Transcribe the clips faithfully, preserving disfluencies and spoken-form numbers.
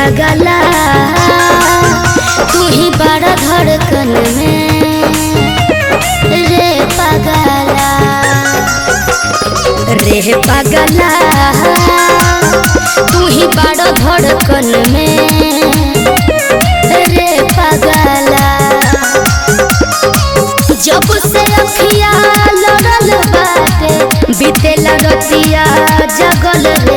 पगला तू ही बड़ा धड़कन में रे पगला रे पगला तू ही बड़ा धड़कन में रे पगला जब से अखिया लड़ल बाटे बीतेला रतिया जगल रे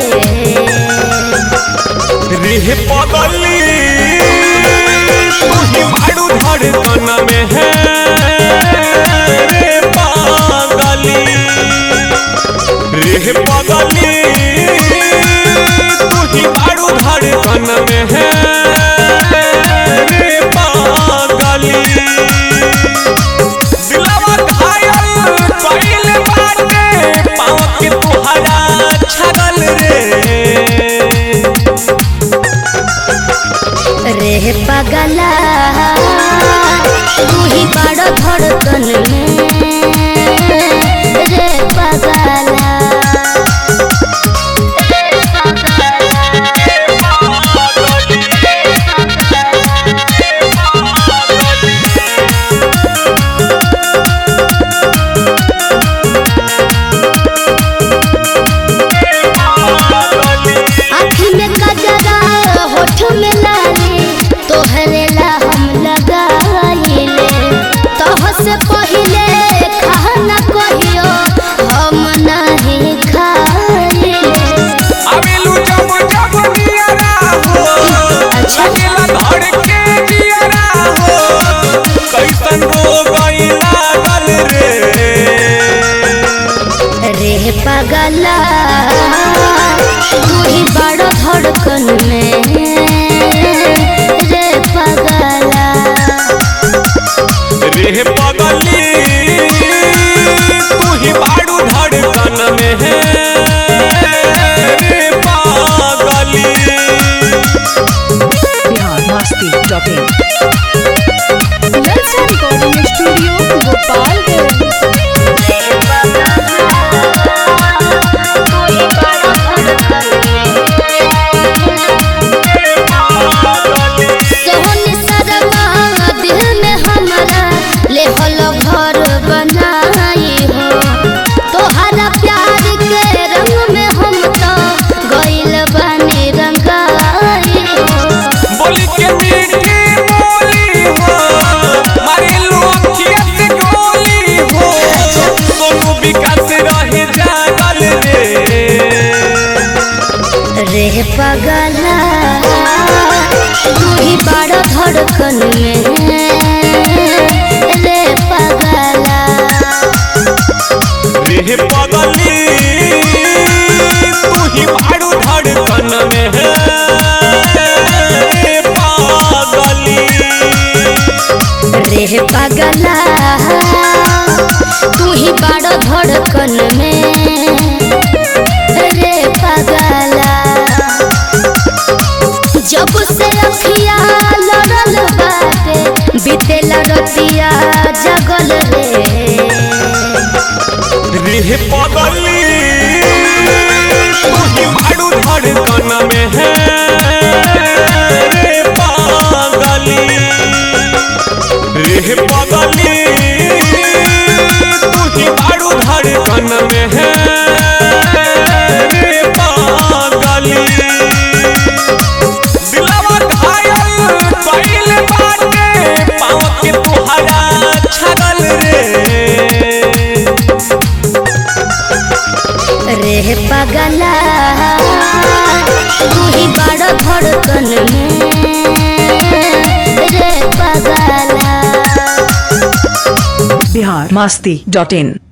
रे पगली तू ही मारू धड़कन में है रे पगली रे पगली तू ही मारू धड़कन में है रे पगली दिलवा घायल कइल बाटे पाँव के तोहरा छगल रे रे पगला तू ही बड़ा धड़कन में रे पगला आँखी में कजरा होठ में लाली तोहरे ला हम लगाइले तोह से पहिले खाना कहियो हम नहीं खाइले आवेलू जब जब नियरा हो लगेला धड़के जियरा हो कैसन हो गई लागल रे रे पगला तू ही बड़ा धड़कन में रे पगला रे पगली तू ही बाड़ू धड़कन में है रे पगली बिहार मस्ती डॉट इन ललचा रिकॉर्डिंग स्टूडियो गोपालगंज। सोहनी सरमा दिल में हमारा ले हलो घर बनाई हो तोहरा प्यार के रंग में हम तो गइल बानी रंगाई हो बोली के मीठी बोली हो मारेलू अखिया से गोली हो सोनू विकास रहे जागल रे रे पगला तू ही बड़ा धड़कन में रे पगला रे पगली तू ही बाड़ू धड़कन में है रे पगली रे पगला तू ही बड़ा धड़कन में रे पगला जब से अखिया लड़ल बाटे बीतेला रतिया जगल रे रे पगली तू ही बाड़ू धड़कन में है रे पगली रे पगली तू ही बाड़ू धड़कन में है रे पगली दिलवा घायल कइल बाटे पाँव के तोहरा छगल रे रे पगला तू ही बड़ा धड़कन में रे पगला बिहार मस्ती डॉट इन